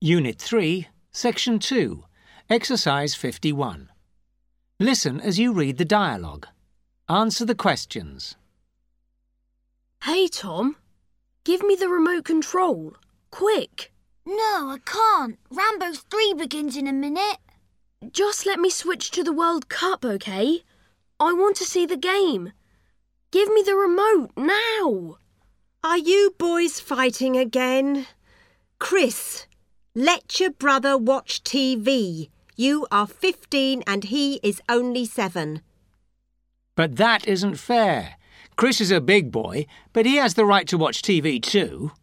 Unit 3, Section 2, Exercise 51. Listen as you read the dialogue. Answer the questions. Hey, Tom. Give me the remote control. Quick. No, I can't. Rambo 3 begins in a minute. Just let me switch to the World Cup, OK? I want to see the game. Give me the remote now. Are you boys fighting again? Chris, let your brother watch TV. You are 15 and he is only 7. But that isn't fair. Chris is a big boy, but he has the right to watch TV too.